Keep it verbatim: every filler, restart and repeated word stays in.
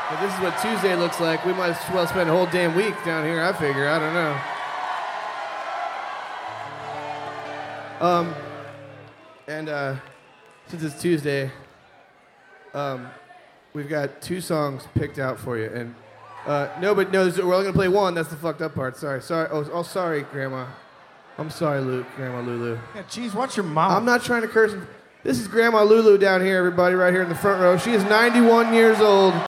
But this is what Tuesday looks like. We might as well spend a whole damn week down here, I figure. I don't know. Um, and uh, since it's Tuesday, um, we've got two songs picked out for you. And uh, nobody knows, we're only going to play one. That's the fucked up part. Sorry. Sorry. Oh, oh, sorry, Grandma. I'm sorry, Luke, Grandma Lulu. Yeah, geez, watch your mouth. I'm not trying to curse. This is Grandma Lulu down here, everybody, right here in the front row. She is ninety-one years old.